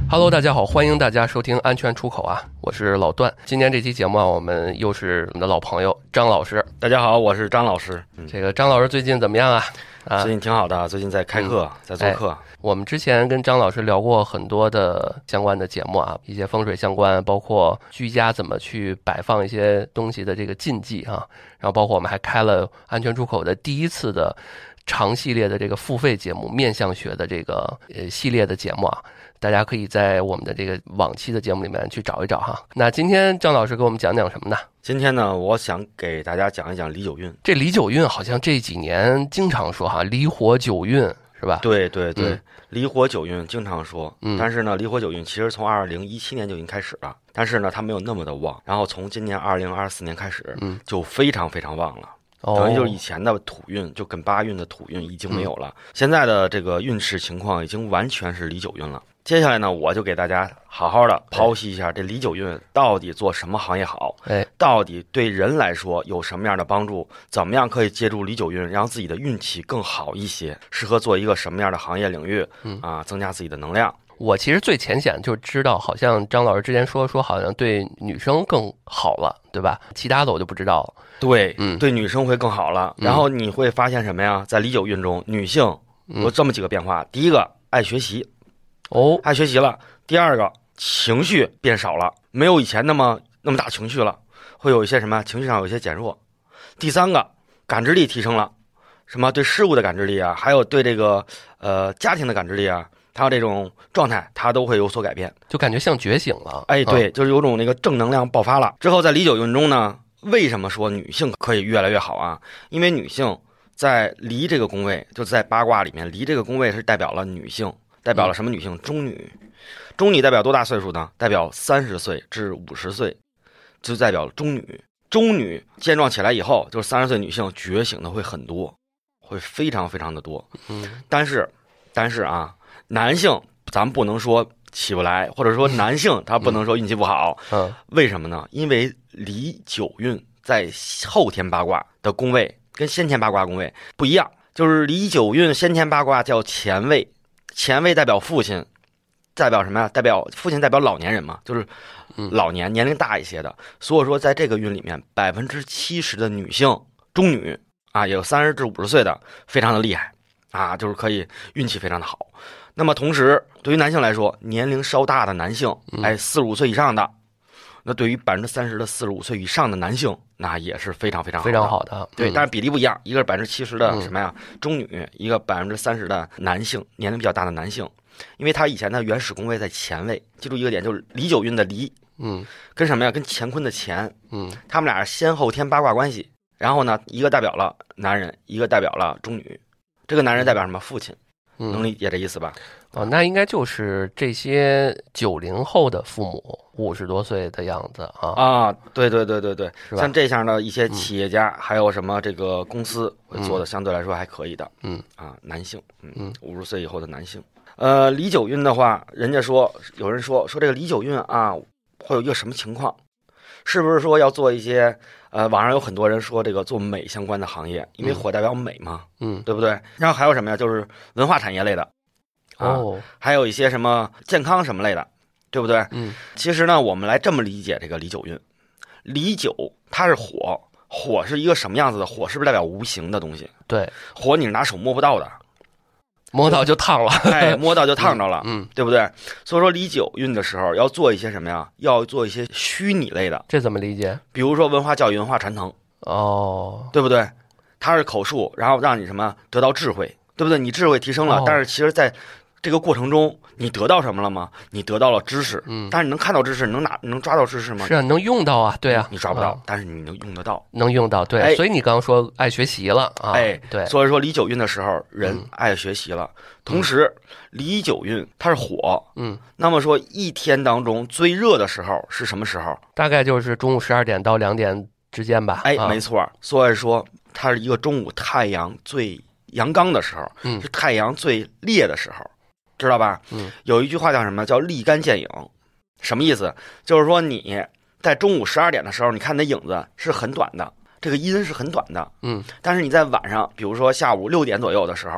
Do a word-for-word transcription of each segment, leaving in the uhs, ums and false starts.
Hello， 大家好，欢迎大家收听安全出口啊，我是老段。今天这期节目啊，我们又是我们的老朋友张老师。 大家好，我是张老师。 嗯、这个张老师最近怎么样啊？啊， 最近挺好的，最近在开课，嗯、在做课、 哎。我们之前跟张老师聊过很多的相关的节目啊，一些风水相关，包括居家怎么去摆放一些东西的这个禁忌啊，然后包括我们还开了安全出口的第一次的长系列的这个付费节目，面相学的这个呃系列的节目啊。大家可以在我们的这个往期的节目里面去找一找哈。那今天张老师给我们讲讲什么呢？ 今天呢，我想给大家讲一讲离九运。 这离九运好像这几年经常说哈，离火九运是吧？ 对对对， 嗯、 离火九运经常说，嗯，但是呢，离火九运其实从二零一七年就已经开始了，但是呢，它没有那么的旺。然后从今年二零二四年开始，嗯，就非常非常旺了。等于就是以前的土运就跟八运的土运已经没有了，嗯、现在的这个运势情况已经完全是离九运了。接下来呢，我就给大家好好的剖析一下这离九运到底做什么行业好，哎，到底对人来说有什么样的帮助，怎么样可以借助离九运让自己的运气更好一些，适合做一个什么样的行业领域，嗯啊，增加自己的能量。 我其实最浅显就知道，好像张老师之前说说好像对女生更好了，对吧？其他的我就不知道了。 对，嗯，对女生会更好了。然后你会发现什么呀？在离九运中，女性有这么几个变化：第一个，爱学习，哦，爱学习了；第二个，情绪变少了，没有以前那么那么大情绪了，会有一些什么情绪上有一些减弱；第三个，感知力提升了，什么对事物的感知力啊，还有对这个呃家庭的感知力啊。他这种状态，他都会有所改变， 就感觉像觉醒了。 哎，对，嗯、就是有种那个正能量爆发了。之后在离九运中呢，为什么说女性可以越来越好啊？因为女性在离这个宫位，就在八卦里面，离这个宫位是代表了女性，代表了什么女性？中女。中女代表多大岁数呢？代表三十岁至五十岁，就代表中女。中女健壮起来以后，就是三十岁女性觉醒的会很多，会非常非常的多。嗯，但是，但是啊。男性咱们不能说起不来，或者说男性他不能说运气不好，嗯，为什么呢？因为离九运在后天八卦的宫位跟先天八卦宫位不一样，就是离九运先天八卦叫前位，前位代表父亲，代表什么呀？代表父亲代表老年人嘛，就是老年年龄大一些的。所以说在这个运里面，百分之七十的女性中女啊，也有三十至五十岁的，非常的厉害啊，就是可以运气非常的好。那么同时，对于男性来说，年龄稍大的男性，哎，四十五岁以上的，那对于百分之三十的四十五岁以上的男性，那也是非常非常好的非常好的。 对，但是比例不一样，一个是百分之七十的什么呀、嗯、中女，一个百分之三十的男性，年龄比较大的男性，因为他以前的原始宫位在前位，记住一个点，就是离九运的离，嗯，跟什么呀？跟乾坤的乾，嗯，他们俩是先后天八卦关系，然后呢，一个代表了男人，一个代表了中女，这个男人代表什么？父亲。能理解这意思吧？ 哦，那应该就是这些九零后的父母，五十多岁的样子啊啊！对对对对对，像这样的一些企业家，嗯、还有什么这个公司做的相对来说还可以的，嗯啊，男性，嗯嗯，五十岁以后的男性，呃，离九运的话，人家说有人说说这个离九运啊，会有一个什么情况？是不是说要做一些？呃，网上有很多人说这个做美相关的行业，因为火代表美嘛，嗯，对不对？然后还有什么呀？就是文化产业类的，啊，哦、还有一些什么健康什么类的，对不对？嗯，其实呢，我们来这么理解这个离九运，离九它是火，火是一个什么样子的？火是不是代表无形的东西？ 对， 火你是拿手摸不到的。 摸到就烫了， 哎，摸到就烫着了，嗯，对不对？所以说离九运的时候要做一些什么呀？要做一些虚拟类的， 这怎么理解？ 比如说文化教育、文化传承，哦，对不对？它是口述，然后让你什么得到智慧，对不对？你智慧提升了，哦、但是其实在这个过程中，你得到什么了吗？你得到了知识，嗯，但是你能看到知识，你能拿，你能抓到知识吗？ 是啊，能用到啊，对啊， 你抓不到， 啊、 但是你能用得到， 能用到，对，哎、所以你刚刚说爱学习了啊， 哎， 对， 所以说离九运的时候，人爱学习了，嗯、同时离九运它是火，嗯，那么说一天当中最热的时候是什么时候？ 大概就是中午十二点到两点之间吧， 哎， 啊、 没错，所以说它是一个中午太阳最阳刚的时候，嗯，是太阳最烈的时候。知道吧？嗯，有一句话叫什么？叫立竿见影，什么意思？就是说你在中午十二点的时候，你看你的影子是很短的，这个阴是很短的，嗯，但是你在晚上，比如说下午六点左右的时候，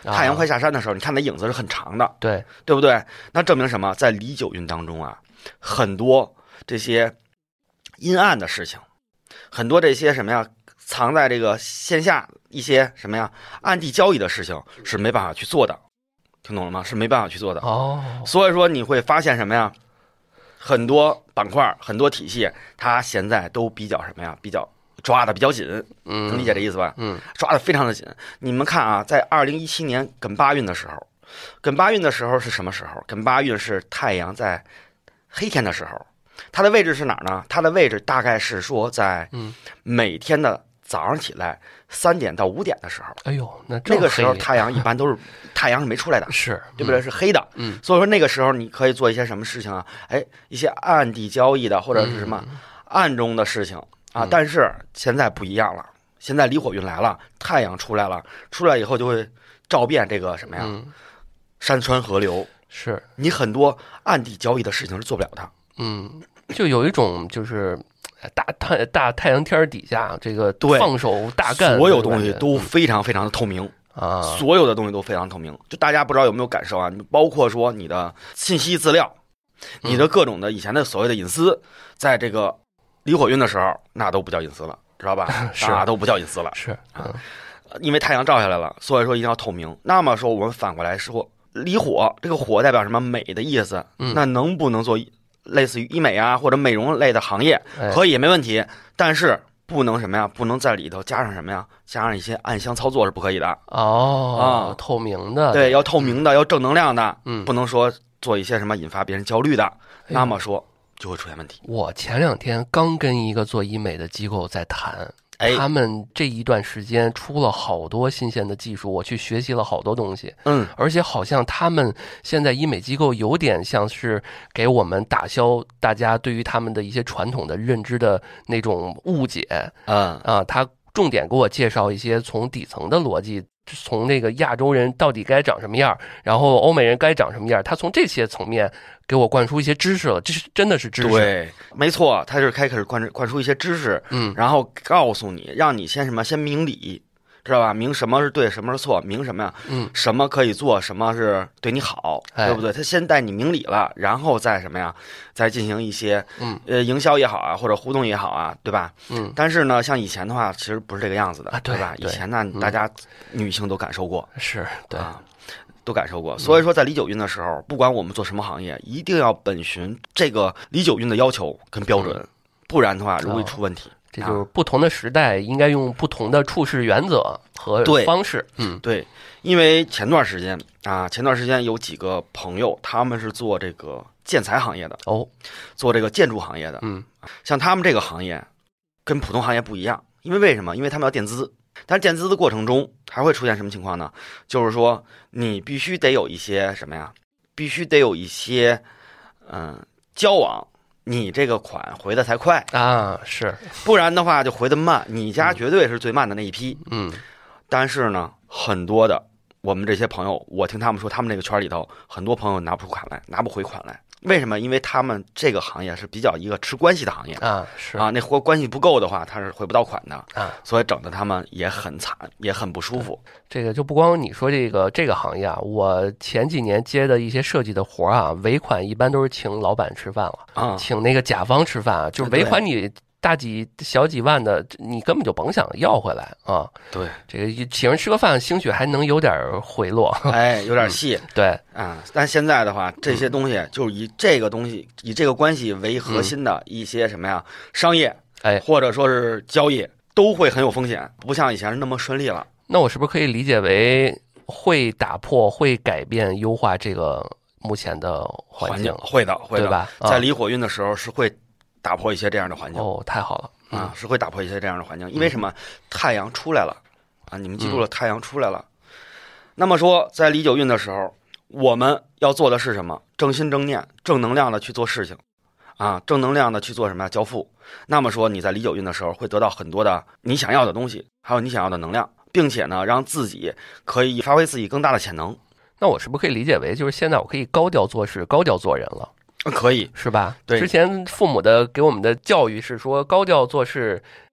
太阳快下山的时候，你看那影子是很长的， 对对不对？那证明什么？在离九运当中啊，很多这些阴暗的事情，很多这些什么呀，藏在这个线下一些什么呀暗地交易的事情是没办法去做的，听懂了吗？是没办法去做的哦。 所以说你会发现什么呀？很多板块、很多体系，它现在都比较什么呀？比较抓的比较紧， 嗯， 能理解这意思吧？ 嗯， 抓的非常的紧。你们看啊，在二零一七年艮八运的时候，艮八运的时候是什么时候？艮八运是太阳在黑天的时候，它的位置是哪儿呢？它的位置大概是说在每天的早上起来三点到五点的时候。 哎呦，那那个时候太阳一般都是太阳是没出来的， 是对不对？是黑的。 嗯， 所以说那个时候你可以做一些什么事情啊？哎，一些暗地交易的或者是什么暗中的事情啊。但是现在不一样了，现在离火运来了，太阳出来了，出来以后就会照遍这个什么呀？山川河流。 是你很多暗地交易的事情是做不了的。 嗯，就有一种就是大太大太阳天底下这个放手大干， 所有东西都非常非常的透明啊， 所有的东西都非常透明。就大家不知道有没有感受啊？你包括说你的信息资料，你的各种的以前的所谓的隐私，在这个离火运的时候，那都不叫隐私了，知道吧？ 是那都不叫隐私了， 是啊， 因为太阳照下来了，所以说一定要透明。那么说我们反过来说。离火，这个火代表什么？美的意思。 嗯， 那能不能做类似于医美啊或者美容类的行业？可以，没问题。但是不能什么呀？不能在里头加上什么呀？加上一些暗箱操作是不可以的。 哦，啊，透明的， 对，要透明的，要正能量的。 嗯， 不能说做一些什么引发别人焦虑的，那么说就会出现问题。 我前两天刚跟一个做医美的机构在谈。 哎， 他们这一段时间出了好多新鲜的技术，我去学习了好多东西。 嗯， 而且好像他们现在医美机构有点像是给我们打消大家对于他们的一些传统的认知的那种误解。 嗯啊，他重点给我介绍一些从底层的逻辑。从那个亚洲人到底该长什么样，然后欧美人该长什么样，他从这些层面给我灌输一些知识了，这是真的是知识。 对，没错，他是开始灌灌输一些知识， 嗯， 然后告诉你，让你先什么，先明理，知道吧？明什么是对，什么是错，明什么呀？ 嗯， 什么可以做，什么是对你好， 哎、 对不对？他先带你明理了，然后再什么呀？再进行一些， 嗯， 呃，营销也好啊，或者互动也好啊，对吧？ 嗯， 但是呢，像以前的话，其实不是这个样子的， 啊、对吧？ 对以前呢， 嗯、 大家女性都感受过， 是对啊。都感受过，所以说在离九运的时候，不管我们做什么行业，一定要本循这个离九运的要求跟标准，不然的话容易出问题。 这就是不同的时代应该用不同的处事原则和方式。嗯， 对，因为前段时间啊，前段时间有几个朋友，他们是做这个建材行业的哦， 做这个建筑行业的。 嗯， 像他们这个行业跟普通行业不一样，因为为什么？因为他们要垫资。但是垫资的过程中还会出现什么情况呢？就是说你必须得有一些什么呀？必须得有一些嗯、呃、交往，你这个款回的才快啊，是， 不然的话就回的慢。你家绝对是最慢的那一批。 嗯， 但是呢，很多的我们这些朋友，我听他们说，他们这个圈里头很多朋友拿不出款来，拿不回款来。为什么？因为他们这个行业是比较一个吃关系的行业啊，是啊，那活关系不够的话，他是回不到款的啊， 所以整的他们也很惨，也很不舒服。 这个就不光你说这个这个行业啊，我前几年接的一些设计的活啊，尾款一般都是请老板吃饭了啊， 请那个甲方吃饭啊，就是尾款你大几小几万的，你根本就甭想要回来啊。 对， 这个请人吃个饭，兴许还能有点回落， 哎，有点戏。 嗯、对啊，但现在的话，这些东西就是以这个东西、以这个关系为核心的一些什么呀，商业， 哎， 或者说是交易，都会很有风险，不像以前那么顺利了。 那我是不是可以理解为会打破、会改变、优化这个目前的环境？ 会的，会的， 对吧？ 啊、在离火运的时候是会打破一些这样的环境。 哦，太好了。 啊，是会打破一些这样的环境，因为什么？太阳出来了啊！你们记住了，太阳出来了。那么说，在离九运的时候，我们要做的是什么？正心正念，正能量的去做事情，啊，正能量的去做什么呀？交付。那么说，你在离九运的时候，会得到很多的你想要的东西，还有你想要的能量，并且呢，让自己可以发挥自己更大的潜能。 那我是不是可以理解为，就是现在我可以高调做事，高调做人了？ 可以， 是吧？ 对， 之前父母的给我们的教育是说，高调做事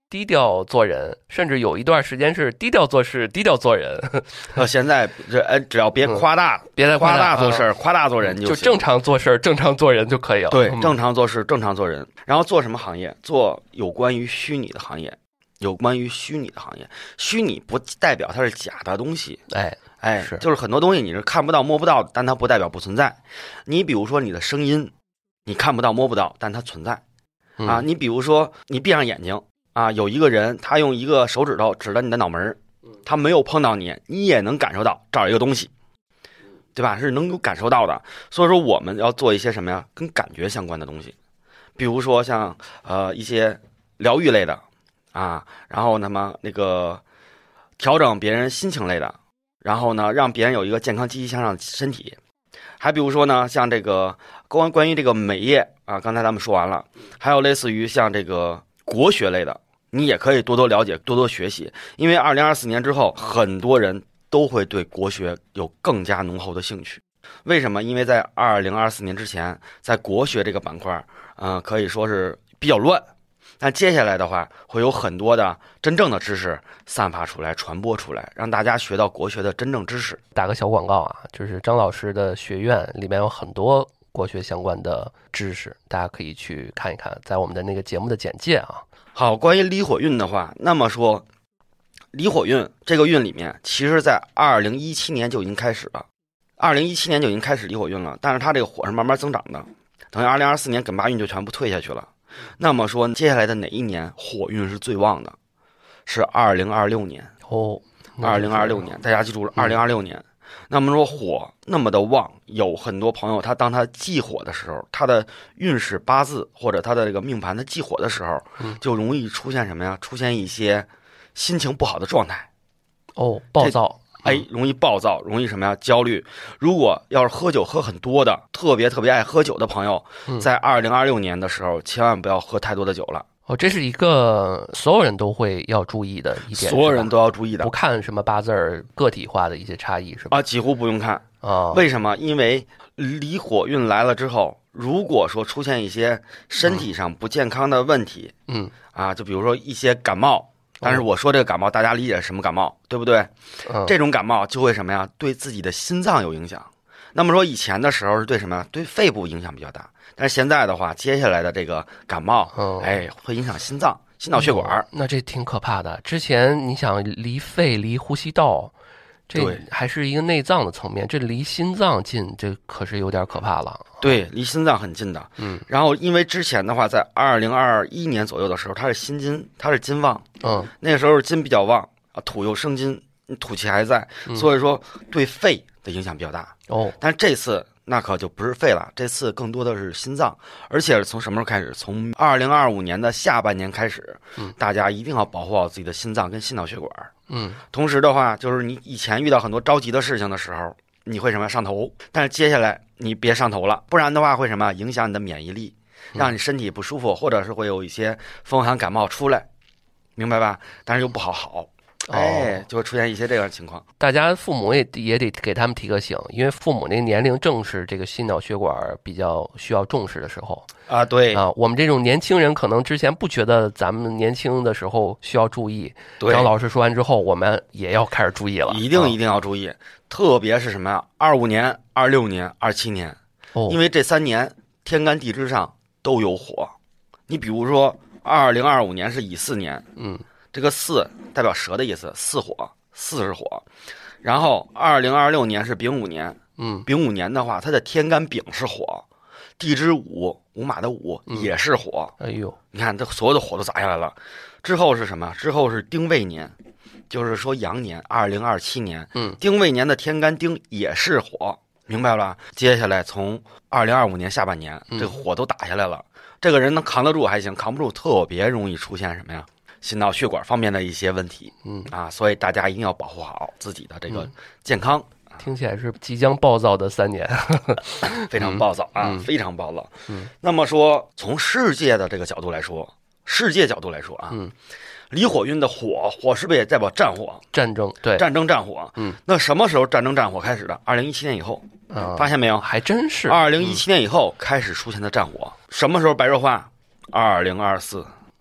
低调做人，甚至有一段时间是低调做事、低调做人。 到现在这哎，只要别夸大， 嗯、别再夸大做事、嗯、夸大做人就就正常做事、正常做人就可以了。 对， 嗯、 正常做事、正常做人。然后做什么行业？做有关于虚拟的行业，有关于虚拟的行业。虚拟不代表它是假的东西， 哎哎， 是就是很多东西你是看不到、摸不到，但它不代表不存在。你比如说你的声音，你看不到、摸不到，但它存在。啊，你比如说你闭上眼睛啊，有一个人他用一个手指头指着你的脑门，他没有碰到你，你也能感受到这儿有一个东西，对吧？是能够感受到的。所以说我们要做一些什么呀，跟感觉相关的东西，比如说像呃一些疗愈类的啊，然后那么那个调整别人心情类的，然后呢让别人有一个健康积极向上的身体。还比如说呢，像这个关关于这个美业啊，刚才咱们说完了，还有类似于像这个国学类的，你也可以多多了解，多多学习。因为二零二四年之后，很多人都会对国学有更加浓厚的兴趣。为什么？因为在二零二四年之前，在国学这个板块，嗯、呃，可以说是比较乱。但接下来的话，会有很多的真正的知识散发出来、传播出来，让大家学到国学的真正知识。 打个小广告啊，就是张老师的学院里面有很多国学相关的知识，大家可以去看一看，在我们的那个节目的简介啊。 好，关于离火运的话，那么说离火运这个运里面，其实在二零一七年就已经开始了，二零一七年就已经开始离火运了，但是它这个火是慢慢增长的，等于二零二四年艮八运就全部退下去了。那么说接下来的哪一年火运是最旺的？是二零二六年哦， 二零二六年，大家记住了，二零二六年。嗯、那么说火那么的旺，有很多朋友他当他忌火的时候，他的运势八字或者他的这个命盘他忌火的时候，就容易出现什么呀？出现一些心情不好的状态。 哦，暴躁。 哎，容易暴躁，容易什么呀？焦虑。如果要是喝酒喝很多的，特别特别爱喝酒的朋友，在二零二六年的时候，千万不要喝太多的酒了。 哦，这是一个所有人都会要注意的一点， 所有人都要注意的， 不看什么八字儿个体化的一些差异，是吧？ 啊，几乎不用看啊。 为什么？因为离火运来了之后，如果说出现一些身体上不健康的问题， 嗯啊，就比如说一些感冒。但是我说这个感冒，大家理解什么感冒，对不对？ 嗯， 这种感冒就会什么呀？对自己的心脏有影响。那么说以前的时候是对什么呀？对肺部影响比较大。但是现在的话，接下来的这个感冒， 嗯、 哎，会影响心脏、心脑血管、 嗯。那这挺可怕的。之前你想离肺、离呼吸道，这还是一个内脏的层面，这离心脏近，这可是有点可怕了。 对，离心脏很近的。 嗯， 然后因为之前的话，在二零二一年左右的时候，它是辛金，它是金旺。 嗯， 那个时候金比较旺啊，土又生金，土气还在， 嗯、 所以说对肺的影响比较大。 哦， 但是这次那可就不是肺了，这次更多的是心脏，而且是从什么时候开始？从二零二五年的下半年开始， 嗯， 大家一定要保护好自己的心脏跟心脑血管。 嗯， 同时的话，就是你以前遇到很多着急的事情的时候，你会什么上头？但是接下来你别上头了，不然的话会什么影响你的免疫力，让你身体不舒服，或者是会有一些风寒感冒出来，明白吧？但是又不好好。哎，就会出现一些这样的情况。 大家父母也也得给他们提个醒，因为父母那个年龄正是这个心脑血管比较需要重视的时候啊。对啊，我们这种年轻人可能之前不觉得咱们年轻的时候需要注意，张老师说完之后，我们也要开始注意了， 一定一定要注意，啊、特别是什么呀？二五年、二六年、二七年， 哦， 因为这三年天干地支上都有火。你比如说，二零二五年是乙巳年， 嗯。 这个巳代表蛇的意思，巳火，巳是火。然后二零二六年是丙午年， 嗯， 丙午年的话，它的天干丙是火，地支午，午马的午也是火。 嗯、哎呦， 你看这所有的火都砸下来了。之后是什么？之后是丁未年，就是说羊年，二零二七年， 嗯， 丁未年的天干丁也是火，明白了？接下来从二零二五年下半年，这个火都打下来了。嗯、这个人能扛得住还行，扛不住特别容易出现什么呀？心脑血管方面的一些问题， 嗯啊，所以大家一定要保护好自己的这个健康。 嗯、听起来是即将暴躁的三年， 非常暴躁啊， 嗯、 非常暴躁。 嗯， 那么说，从世界的这个角度来说，世界角度来说啊， 嗯， 离火运的火，火是不是也代表战火？ 战争，对， 战争战火。 嗯， 那什么时候战争战火开始的？二零一七年以后， 啊， 发现没有？ 还真是。 二零一七年以后开始出现的战火，什么时候白热化？二零二四。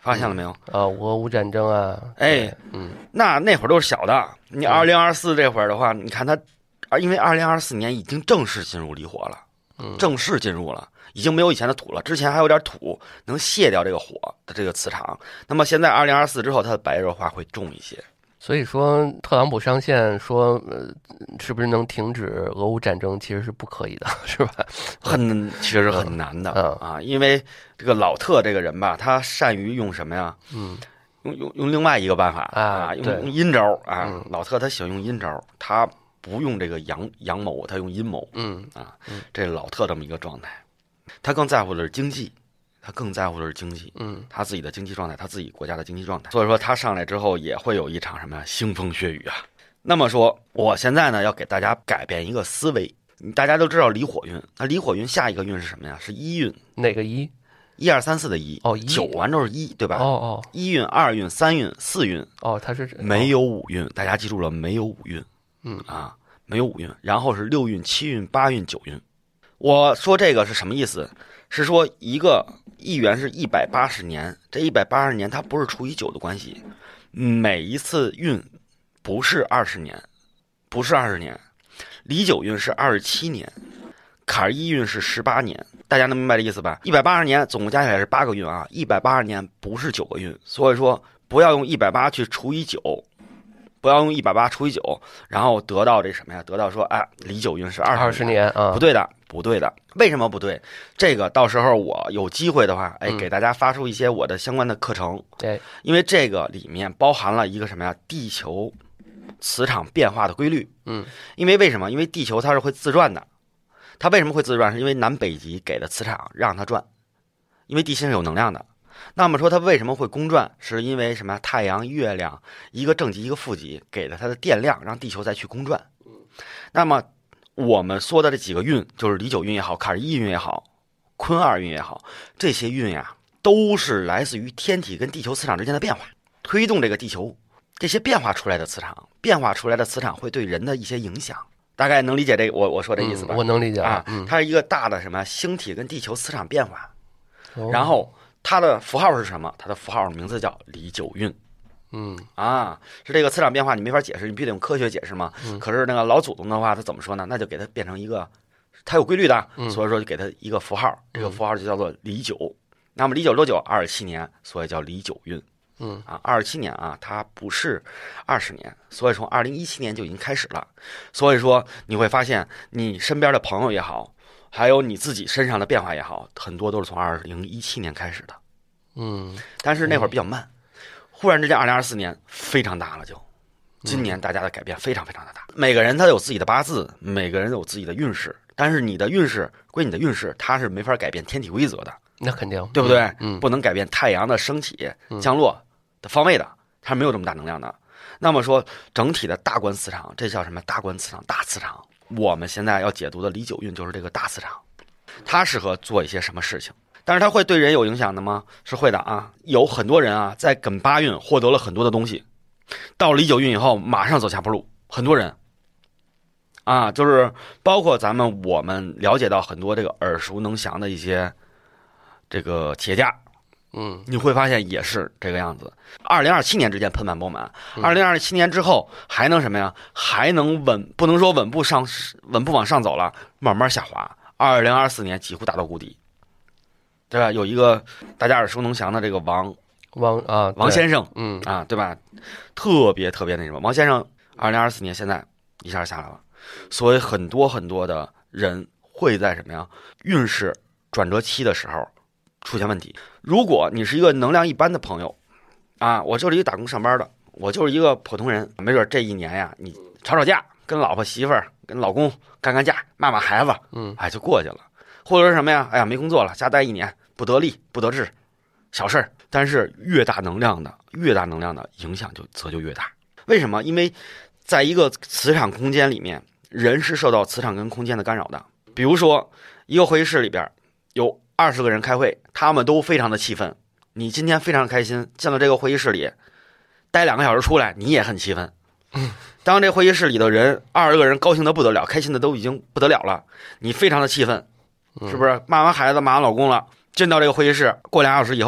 发现了没有？ 啊，俄乌战争啊， 哎， 嗯， 那那会儿都是小的。你二零二四这会儿的话，你看它，因为二零二四年已经正式进入离火了， 嗯， 正式进入了，已经没有以前的土了，之前还有点土能卸掉这个火的这个磁场。那么现在二零二四之后，它的白热化会重一些。 所以说，特朗普上线说，呃，是不是能停止俄乌战争，其实是不可以的，是吧？ 很，其实是很难的、 嗯、 啊，因为这个老特这个人吧，他善于用什么呀？ 嗯， 用用用另外一个办法啊， 用用阴招啊、 嗯。 老特他喜欢用阴招，他不用这个阳阳谋，他用阴谋。 嗯啊，这是老特这么一个状态，他更在乎的是经济。他更在乎的是经济， 嗯， 他自己的经济状态，他自己国家的经济状态。所以说他上来之后也会有一场什么呀腥风血雨啊。那么说，我现在呢要给大家改变一个思维。大家都知道离火运，那离火运下一个运是什么呀？是一运。 哪个一？ 一二三四的一。 哦，一九完都是一，对吧？ 哦哦， 一运、二运、三运、四运。 哦，它是没有五运，大家记住了，没有五运。 嗯啊，没有五运。然后是六运、七运、八运、九运。我说这个是什么意思？是说一个一元是一百八十年，这一百八十年它不是除以九的关系，每一次运不是二十年，不是二十年，离九运是二十七年，坎儿一运是十八年，大家能明白这意思吧？一百八十年总共加起来是八个运啊，一百八十年不是九个运，所以说不要用一百八去除以九。不要用一百八除以九，然后得到这什么呀？得到说，哎，离九运是二十二十年啊， 不对的，不对的。为什么不对？这个到时候我有机会的话，哎， 嗯、 给大家发出一些我的相关的课程。 对， 因为这个里面包含了一个什么呀？地球磁场变化的规律。 嗯， 因为为什么？因为地球它是会自转的，它为什么会自转？是因为南北极给的磁场让它转，因为地心是有能量的。那么说它为什么会公转？是因为什么？太阳、月亮一个正极一个负极给了它的电量，让地球再去公转。那么我们说的这几个运，就是离九运也好，坎儿一运也好，坤二运也好，这些运呀，都是来自于天体跟地球磁场之间的变化，推动这个地球这些变化出来的磁场，变化出来的磁场会对人的一些影响。大概能理解这个我我说这意思吧？ 嗯、我能理解啊， 嗯， 它是一个大的什么星体跟地球磁场变化， 哦、 然后。它的符号是什么？它的符号名字叫离九运。 嗯啊，是这个磁场变化，你没法解释，你必须得用科学解释嘛。 嗯、 可是那个老祖宗的话，他怎么说呢？那就给它变成一个，它有规律的， 嗯、 所以说就给它一个符号，这个符号就叫做离九。那么离九多久？二十七年，所以叫离九运。 嗯啊，二十七年啊，它不是二十年，所以从二零一七年就已经开始了。所以说你会发现，你身边的朋友也好。还有你自己身上的变化也好，很多都是从二零一七年开始的， 嗯， 但是那会儿比较慢，忽然之间二零二四年非常大了，就今年大家的改变非常非常的大。每个人他有自己的八字，每个人有自己的运势，但是你的运势归你的运势，它是没法改变天体规则的， 那肯定， 对不对？ 嗯， 不能改变太阳的升起、降落的方位的，它没有这么大能量的。那么说整体的大观磁场，这叫什么？大观磁场、大磁场。我们现在要解读的离九运就是这个大磁场，它适合做一些什么事情？但是它会对人有影响的吗？是会的啊！有很多人啊，在艮八运获得了很多的东西，到离九运以后马上走下坡路，很多人啊，就是包括咱们我们了解到很多这个耳熟能详的一些这个企业家。 嗯， 你会发现也是这个样子。二零二七年之间盆满钵满，二零二七年之后还能什么呀？还能稳，不能说稳步上，稳步往上走了，慢慢下滑。二零二四年几乎达到谷底，对吧？有一个大家耳熟能详的这个王王啊王先生， 嗯啊，对吧？特别特别那什么，王先生，二零二四年现在一下下来了，所以很多很多的人会在什么呀？运势转折期的时候出现问题。如果你是一个能量一般的朋友，啊，我就是一个打工上班的，我就是一个普通人，没准这一年呀，你吵吵架，跟老婆媳妇儿、跟老公干干架，骂骂孩子， 嗯， 哎，就过去了。或者是什么呀？哎呀，没工作了，家待一年，不得利，不得志，小事儿。但是越大能量的，越大能量的影响就则就越大。为什么？因为在一个磁场空间里面，人是受到磁场跟空间的干扰的。比如说，一个会议室里边有二十个人开会，他们都非常的气愤。你今天非常开心，进了这个会议室里，待两个小时出来，你也很气愤。当这会议室里的人二十个人高兴的不得了，开心的都已经不得了了，你非常的气愤，是不是？骂完孩子，骂完老公了，进到这个会议室，过两小时以后，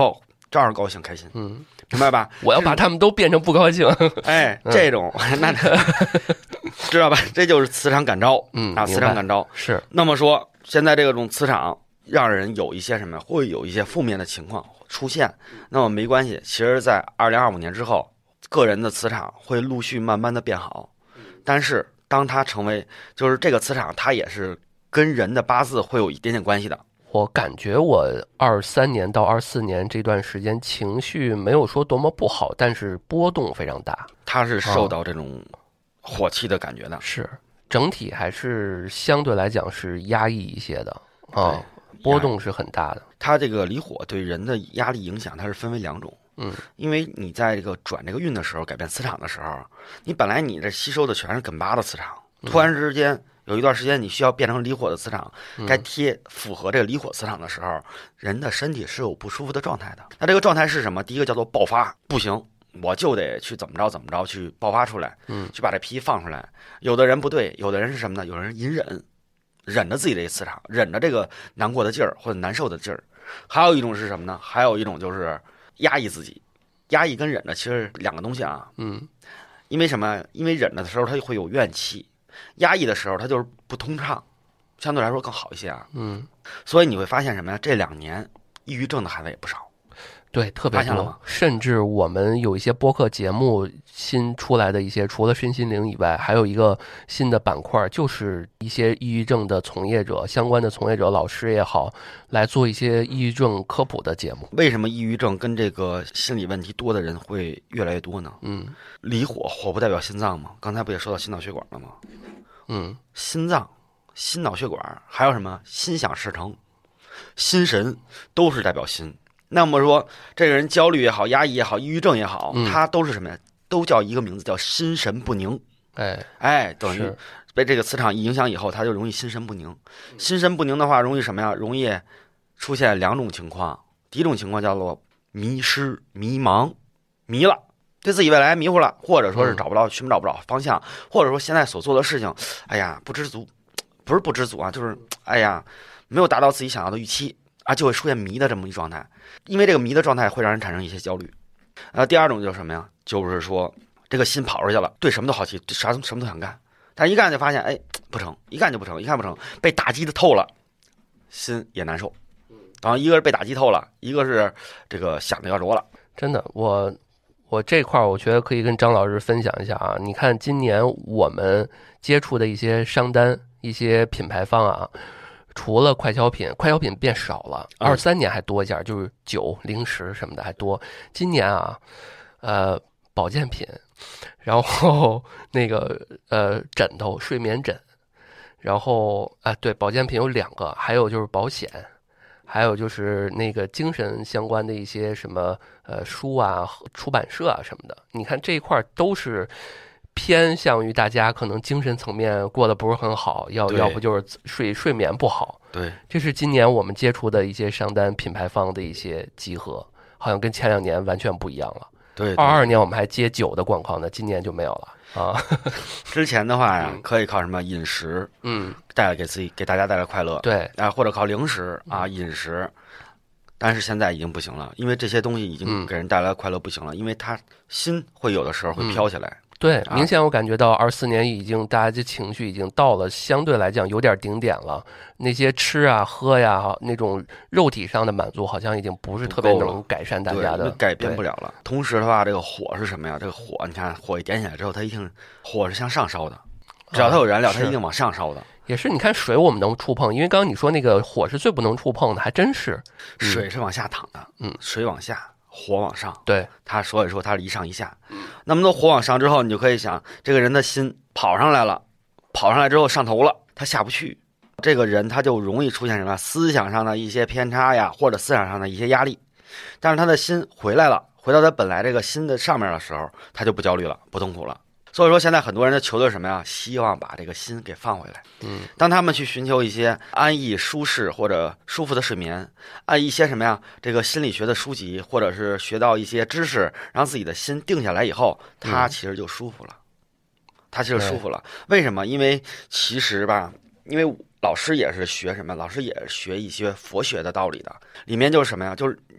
照样高兴开心， 嗯， 明白吧？ 我要把他们都变成不高兴。 哎，这种那知道吧？这就是磁场感召， 嗯啊，磁场感召是。 那么说，现在这种磁场让人有一些什么，会有一些负面的情况出现。那么没关系，其实，在二零二五年之后，个人的磁场会陆续慢慢的变好。但是，当它成为，就是这个磁场，它也是跟人的八字会有一点点关系的。 我感觉我二三年到二四年这段时间情绪没有说多么不好，但是波动非常大。 它是受到这种火气的感觉的， 哦、是整体还是相对来讲是压抑一些的啊、哦，波动是很大的。 它这个离火对人的压力影响，它是分为两种。 嗯， 因为你在这个转这个运的时候，改变磁场的时候，你本来你这吸收的全是艮八的磁场，突然之间。有一段时间你需要变成离火的磁场，该贴符合这个离火磁场的时候，人的身体是有不舒服的状态的。那这个状态是什么？第一个叫做爆发，不行，我就得去怎么着怎么着去爆发出来， 嗯， 去把这脾气放出来。有的人不对，有的人是什么呢？有人隐忍，忍着自己这磁场，忍着这个难过的劲儿或者难受的劲儿。还有一种是什么呢？还有一种就是压抑自己，压抑跟忍着其实两个东西啊， 嗯， 因为什么？因为忍着的时候他会有怨气。压抑的时候，它就是不通畅，相对来说更好一些啊。 嗯， 所以你会发现什么呀？这两年抑郁症的孩子也不少， 对，特别多。甚至我们有一些播客节目新出来的一些，除了身心灵以外，还有一个新的板块，就是一些抑郁症的从业者、相关的从业者、老师也好，来做一些抑郁症科普的节目。 为什么抑郁症跟这个心理问题多的人会越来越多呢？ 嗯， 离火，火不代表心脏吗？刚才不也说到心脑血管了吗？ 嗯， 心脏、心脑血管，还有什么心想事成、心神，都是代表心。那么说，这个人焦虑也好，压抑也好，抑郁症也好， 嗯、 他都是什么呀？都叫一个名字，叫心神不宁。 哎哎，等于被这个磁场影响以后，他就容易心神不宁。心神不宁的话，容易什么呀？容易出现两种情况。第一种情况叫做迷失、迷茫、迷了。对自己未来迷糊了，或者说是找不到、寻找不着方向，或者说现在所做的事情，哎呀不知足，不是不知足啊，就是哎呀没有达到自己想要的预期啊，就会出现迷的这么一状态。因为这个迷的状态会让人产生一些焦虑。呃，第二种就是什么呀？就是说这个心跑出去了，对什么都好奇，啥什么都想干，但是一干就发现哎不成，一干就不成，一干不成，被打击的透了，心也难受。然后一个是被打击透了，一个是这个想的要着了。 真的，我。我这块我觉得可以跟张老师分享一下啊，你看今年我们接触的一些商单、一些品牌方啊，除了快消品，快消品变少了，二三年还多一点，就是酒、零食什么的还多。今年啊，呃，保健品，然后那个呃枕头、睡眠枕，然后啊、呃、对，保健品有两个，还有就是保险。还有就是那个精神相关的一些什么呃书啊、出版社啊什么的，你看这一块都是偏向于大家可能精神层面过得不是很好，要要不就是睡睡眠不好。 对， 这是今年我们接触的一些商单品牌方的一些集合，好像跟前两年完全不一样了。 对， 二二年我们还接酒的广告呢，今年就没有了。啊， 之前的话呀，可以靠什么饮食， 嗯， 带来给自己给大家带来快乐， 对啊，或者靠零食啊饮食，但是现在已经不行了，因为这些东西已经给人带来快乐不行了，因为他心会有的时候会飘起来。 嗯、对，明显我感觉到二四年已经大家这情绪已经到了相对来讲有点顶点了，那些吃啊喝呀那种肉体上的满足好像已经不是特别能改善大家的， 改变不了了。同时的话，这个火是什么呀？这个火，你看火一点起来之后，它一定火是向上烧的，只要它有燃料，它一定往上烧的。 也是，你看水我们能触碰，因为刚刚你说那个火是最不能触碰的，还真是。 嗯、水是往下淌的，嗯，水往下，火往上。 对， 它所以说它是一上一下。那么多火往上之后，你就可以想，这个人的心跑上来了，跑上来之后上头了，他下不去。这个人他就容易出现什么思想上的一些偏差呀，或者思想上的一些压力。但是他的心回来了，回到他本来这个心的上面的时候，他就不焦虑了，不痛苦了。所以说现在很多人的求的是什么呀？希望把这个心给放回来。 嗯， 当他们去寻求一些安逸、舒适或者舒服的睡眠，按一些什么呀？这个心理学的书籍，或者是学到一些知识，让自己的心定下来以后，他其实就舒服了。嗯、他其实舒服了。为什么？因为其实吧，因为老师也是学什么？老师也是学一些佛学的道理的。里面就是什么呀？就是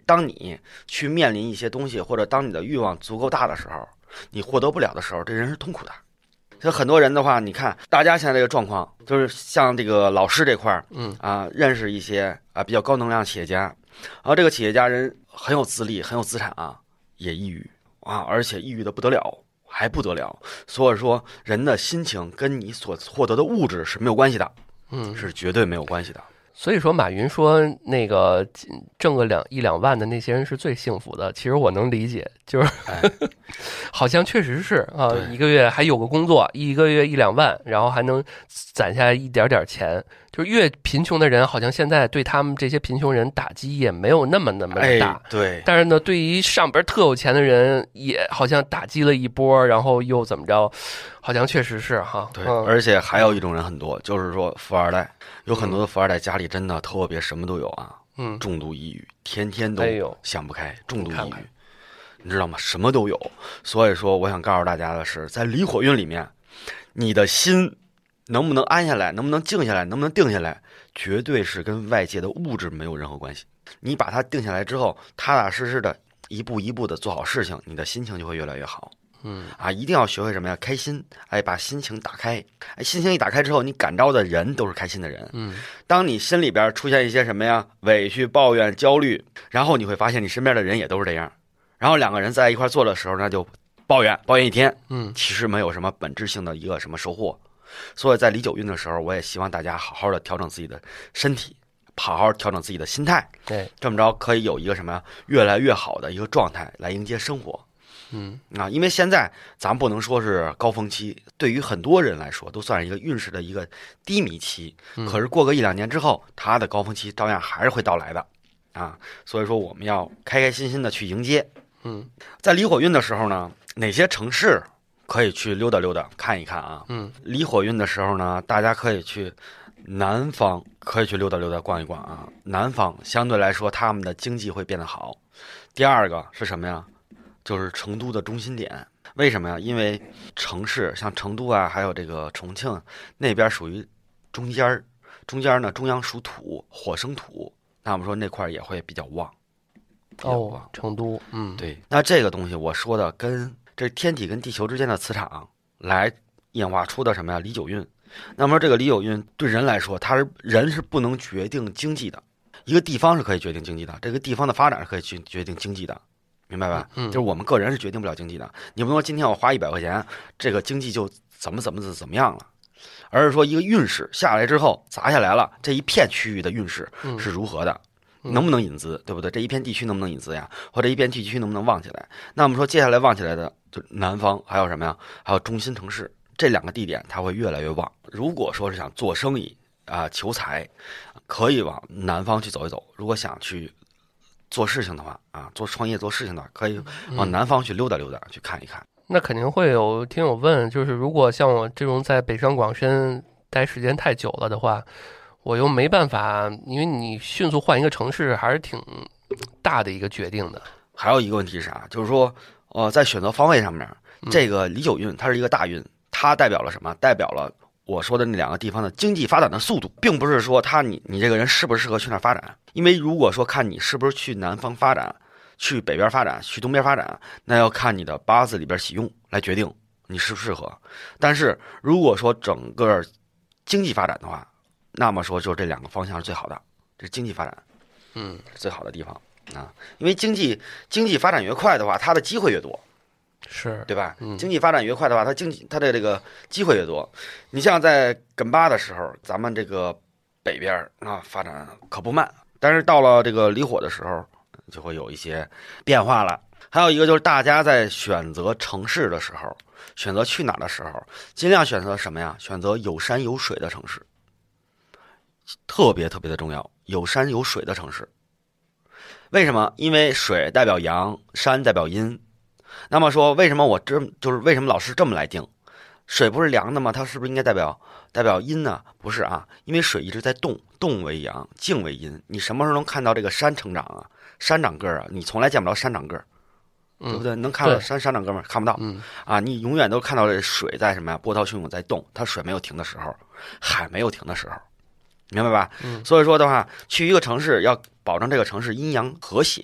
当你去面临一些东西，或者当你的欲望足够大的时候，你获得不了的时候，这人是痛苦的。所以很多人的话，你看大家现在这个状况，就是像这个老师这块儿， 嗯啊，认识一些啊比较高能量企业家，然后这个企业家人很有资历，很有资产啊，也抑郁啊，而且抑郁的不得了，还不得了。所以说，人的心情跟你所获得的物质是没有关系的， 嗯， 是绝对没有关系的。 所以说，马云说那个挣个两一两万的那些人是最幸福的。其实我能理解，就是、哎、好像确实是啊，一个月还有个工作，一个月一两万，然后还能攒下来一点点钱。就是越贫穷的人，好像现在对他们这些贫穷人打击也没有那么那么的大。 哎、对。 但是呢，对于上边特有钱的人，也好像打击了一波，然后又怎么着？好像确实是哈。 对， 嗯、 而且还有一种人很多，就是说富二代。有很多的富二代家里真的特别什么都有啊， 嗯， 重度抑郁，天天都想不开，哎、重度抑郁，看看你知道吗？什么都有。所以说，我想告诉大家的是，在离火运里面，你的心能不能安下来，能不能静下来，能不能定下来，绝对是跟外界的物质没有任何关系。你把它定下来之后，踏踏实实的一步一步的做好事情，你的心情就会越来越好。 嗯啊，一定要学会什么呀？开心，哎，把心情打开，哎，心情一打开之后，你感召的人都是开心的人。 嗯， 当你心里边出现一些什么呀，委屈、抱怨、焦虑，然后你会发现你身边的人也都是这样，然后两个人在一块做的时候，那就抱怨抱怨一天， 嗯， 其实没有什么本质性的一个什么收获。所以在离九运的时候，我也希望大家好好的调整自己的身体，好好调整自己的心态， 对， 这么着可以有一个什么呀，越来越好的一个状态来迎接生活。 嗯啊，因为现在咱不能说是高峰期，对于很多人来说都算是一个运势的一个低迷期。可是过个一两年之后，它的高峰期照样还是会到来的，啊，所以说我们要开开心心的去迎接。 嗯， 在离火运的时候呢，哪些城市可以去溜达溜达看一看啊？ 嗯， 离火运的时候呢，大家可以去南方，可以去溜达溜达逛一逛啊。南方相对来说他们的经济会变得好。第二个是什么呀？就是成都的中心点，为什么呀？因为城市像成都啊，还有这个重庆那边属于中间儿，中间呢中央属土，火生土，那我们说那块也会比较旺。比较旺哦，成都，嗯， 对。那这个东西我说的跟这天体跟地球之间的磁场来演化出的什么呀？离九运。那么这个离九运对人来说，他是人是不能决定经济的，一个地方是可以决定经济的，这个地方的发展是可以去决定经济的。明白吧？ 嗯， 就是我们个人是决定不了经济的。你不能说今天我花一百块钱，这个经济就怎么怎么怎么样了，而是说一个运势下来之后砸下来了，这一片区域的运势是如何的， 嗯、 能不能引资，对不对？这一片地区能不能引资呀？或者一片地区能不能旺起来？那我们说接下来旺起来的，就南方还有什么呀？还有中心城市这两个地点，它会越来越旺。如果说是想做生意啊、呃、求财，可以往南方去走一走。如果想去做事情的话啊，做创业做事情的话，可以往南方去溜达溜达，嗯、去看一看。 那肯定会有听友问，就是如果像我这种在北上广深待时间太久了的话，我又没办法，因为你迅速换一个城市还是挺大的一个决定的。 还有一个问题是啥？就是说，呃，在选择方位上面，这个离九运它是一个大运，它代表了什么？代表了我说的那两个地方的经济发展的速度，并不是说他你你这个人适不适合去那儿发展。因为如果说看你是不是去南方发展，去北边发展，去东边发展，那要看你的八字里边喜用来决定你适不适合。但是如果说整个经济发展的话，那么说就是这两个方向是最好的，这是经济发展， 嗯， 最好的地方啊。因为经济经济发展越快的话，它的机会越多。 是对吧？ 嗯， 经济发展越快的话，它经济它的这个机会越多。你像在艮巴的时候，咱们这个北边啊发展可不慢，但是到了这个离火的时候，就会有一些变化了。还有一个就是大家在选择城市的时候，选择去哪的时候，尽量选择什么呀？选择有山有水的城市，特别特别的重要。有山有水的城市，为什么？因为水代表阳，山代表阴。那么说，为什么我这就是为什么老师这么来定？水不是凉的吗？它是不是应该代表代表阴呢？不是啊，因为水一直在动，动为阳，静为阴。你什么时候能看到这个山成长啊？山长个儿啊？你从来见不着山长个儿，对不对？能看到山山长个儿吗？看不到。 嗯啊，你永远都看到这水在什么呀？波涛汹涌在动，它水没有停的时候，海没有停的时候，明白吧？ 嗯。 所以说的话，去一个城市要保证这个城市阴阳和谐。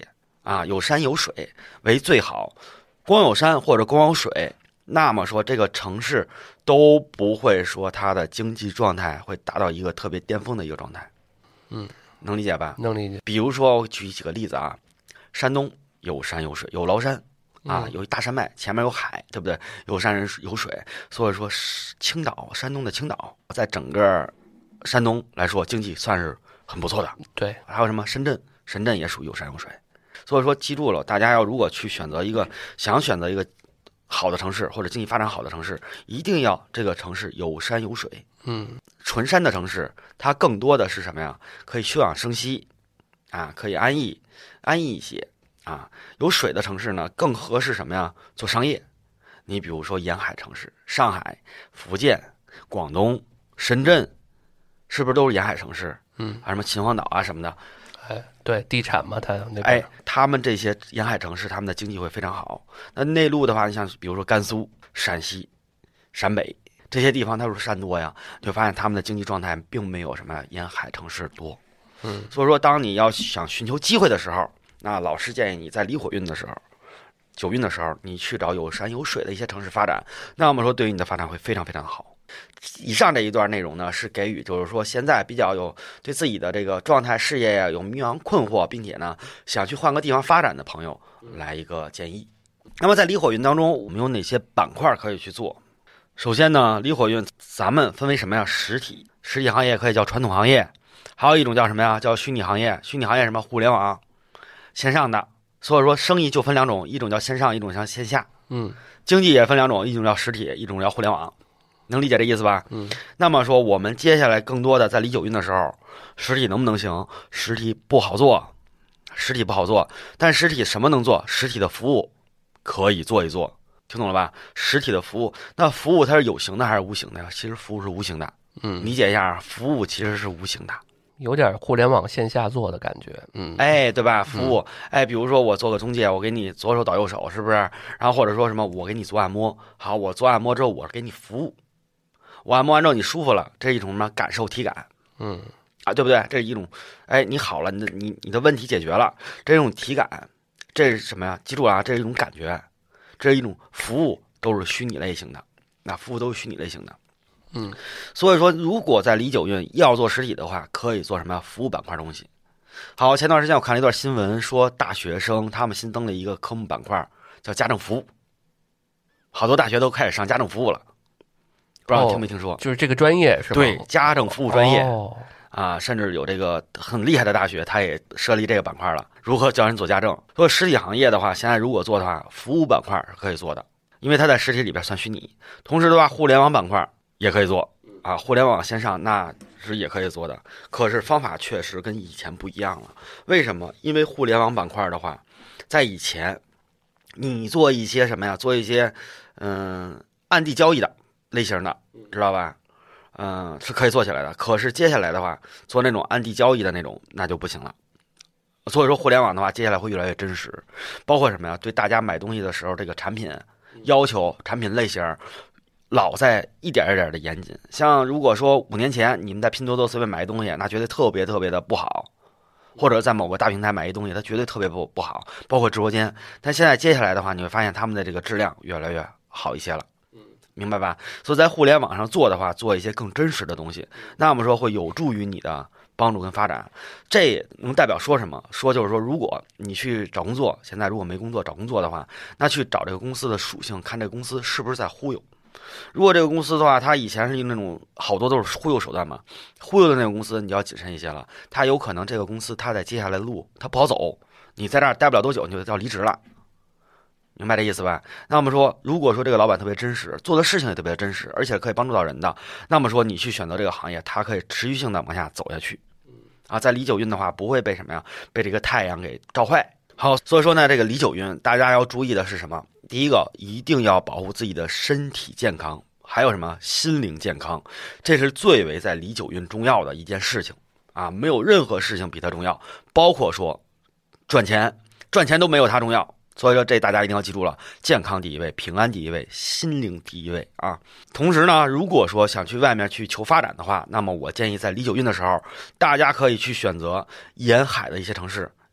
啊，有山有水为最好。光有山或者光有水，那么说这个城市都不会说它的经济状态会达到一个特别巅峰的一个状态。 嗯， 能理解吧？ 能理解。 比如说我举几个例子啊，山东有山有水，有崂山啊， 嗯有一大山脉，前面有海，对不对？有山有水，所以说青岛，山东的青岛，在整个山东来说，经济算是很不错的。 对， 还有什么深圳，深圳也属于有山有水。所以说，记住了，大家要如果去选择一个想选择一个好的城市或者经济发展好的城市，一定要这个城市有山有水。 嗯， 纯山的城市，它更多的是什么呀？可以休养生息，啊，可以安逸，安逸一些啊。有水的城市呢，更合适什么呀？做商业。你比如说沿海城市，上海、福建、广东、深圳，是不是都是沿海城市？ 嗯， 啊，什么秦皇岛啊什么的。 哎，对，地产嘛，它那边， 哎，他们这些沿海城市，他们的经济会非常好。那内陆的话，你像比如说甘肃、陕西、陕北这些地方，它是山多呀，就发现他们的经济状态并没有什么沿海城市多。 嗯， 所以说，当你要想寻求机会的时候，那老师建议你在离火运的时候、九运的时候，你去找有山有水的一些城市发展。那么说，对于你的发展会非常非常好。以上这一段内容呢，是给予就是说现在比较有对自己的这个状态、事业呀有迷茫困惑，并且呢想去换个地方发展的朋友来一个建议。那么在离火运当中，我们有哪些板块可以去做？首先呢，离火运咱们分为什么呀？实体，实体行业可以叫传统行业，还有一种叫什么呀？叫虚拟行业。虚拟行业什么？互联网、线上的。所以说生意就分两种，一种叫线上，一种叫线下。 嗯， 经济也分两种，一种叫实体，一种叫互联网。能理解这意思吧？ 嗯， 那么说，我们接下来更多的在离九运的时候，实体能不能行？实体不好做，实体不好做。但实体什么能做？实体的服务可以做一做，听懂了吧？实体的服务，那服务它是有形的还是无形的呀？其实服务是无形的。 嗯， 理解一下，服务其实是无形的， 有点互联网线下做的感觉。嗯， 哎，对吧？服务，哎，比如说我做个中介，我给你左手倒右手，是不是？然后或者说什么，我给你做按摩，好，我做按摩之后，我给你服务。我按摩完之后你舒服了，这是一种什么感受体感？ 嗯， 啊，对不对？这是一种，哎，你好了，你的你你的问题解决了，这种体感，这是什么呀？记住了啊，这是一种感觉，这是一种服务，都是虚拟类型的，那服务都是虚拟类型的。 嗯， 所以说，如果在离九运要做实体的话，可以做什么呀？服务板块东西。好，前段时间我看了一段新闻，说大学生他们新增了一个科目板块，叫家政服务，好多大学都开始上家政服务了。不知道听没听说？ 就是这个专业是吧？ 对，家政服务专业、 哦、 啊，甚至有这个很厉害的大学，它也设立这个板块了。如何教人做家政？做实体行业的话，现在如果做的话，服务板块是可以做的，因为它在实体里边算虚拟。同时的话，互联网板块也可以做啊，互联网线上那是也可以做的。可是方法确实跟以前不一样了。为什么？因为互联网板块的话，在以前你做一些什么呀？做一些嗯暗地交易的类型的，知道吧？嗯，是可以做起来的。可是接下来的话，做那种暗地交易的那种，那就不行了。所以说，互联网的话，接下来会越来越真实，包括什么呀？对大家买东西的时候，这个产品要求、产品类型，老在一点一点的严谨。像如果说五年前你们在拼多多随便买东西，那绝对特别特别的不好，或者在某个大平台买一东西，它绝对特别不不好，包括直播间。但现在接下来的话，你会发现他们的这个质量越来越好一些了。明白吧？所以在互联网上做的话，做一些更真实的东西，那么说会有助于你的帮助跟发展。这也能代表说什么？说就是说，如果你去找工作，现在如果没工作找工作的话，那去找这个公司的属性，看这个公司是不是在忽悠。如果这个公司的话，它以前是那种好多都是忽悠手段嘛，忽悠的那个公司，你就要谨慎一些了。它有可能这个公司它在接下来的路它不好走，你在这儿待不了多久，你就要离职了。明白这意思吧？那么说，如果说这个老板特别真实，做的事情也特别真实，而且可以帮助到人的，那么说你去选择这个行业，它可以持续性的往下走下去。啊，在离九运的话，不会被什么呀？被这个太阳给照坏。好，所以说呢，这个离九运，大家要注意的是什么？第一个，一定要保护自己的身体健康，还有什么心灵健康，这是最为在离九运重要的一件事情啊！没有任何事情比它重要，包括说赚钱，赚钱都没有它重要。所以说，这大家一定要记住了，健康第一位，平安第一位，心灵第一位啊！同时呢，如果说想去外面去求发展的话，那么我建议在离九运的时候，大家可以去选择沿海的一些城市。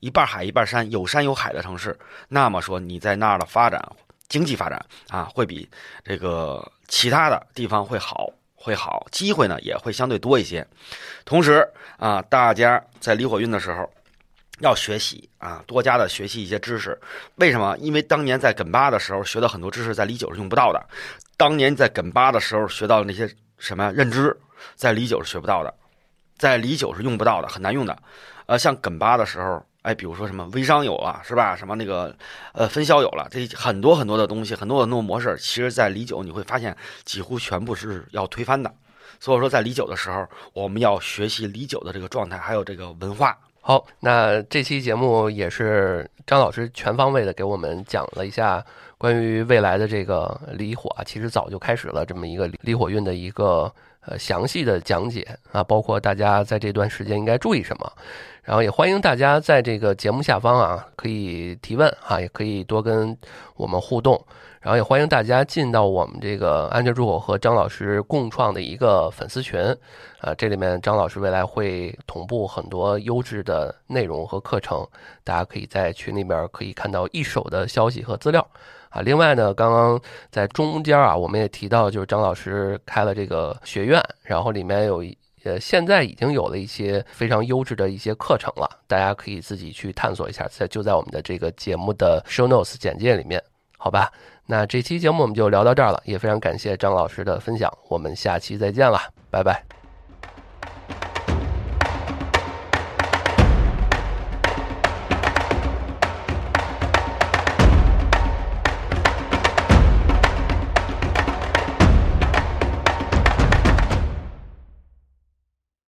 一半海一半山，有山有海的城市，那么说你在那儿的发展经济发展啊，会比这个其他的地方会好，会好，机会呢也会相对多一些。同时啊，大家在离火运的时候要学习啊，多加的学习一些知识。为什么？因为当年在艮八的时候学到很多知识，在离九是用不到的。当年在艮八的时候学到的那些什么认知，在离九是学不到的，在离九是用不到的，很难用的。呃，像艮八的时候。哎，比如说什么微商有了，是吧？什么那个呃分销有了，这很多很多的东西，很多很多模式，其实在离九你会发现几乎全部是要推翻的。所以说在离九的时候，我们要学习离九的这个状态，还有这个文化。 好，那这期节目也是张老师全方位的给我们讲了一下关于未来的这个离火啊，其实早就开始了这么一个离火运的一个呃详细的讲解啊，包括大家在这段时间应该注意什么。然后也欢迎大家在这个节目下方啊，可以提问啊，也可以多跟我们互动。然后也欢迎大家进到我们这个安全出口和张老师共创的一个粉丝群啊，这里面张老师未来会同步很多优质的内容和课程，大家可以在群里边可以看到一手的消息和资料啊。另外呢，刚刚在中间啊，我们也提到，就是张老师开了这个学院，然后里面有呃，现在已经有了一些非常优质的一些课程了，大家可以自己去探索一下，在就在我们的这个节目的 show notes 简介里面，好吧？那这期节目我们就聊到这儿了，也非常感谢张老师的分享，我们下期再见了，拜拜。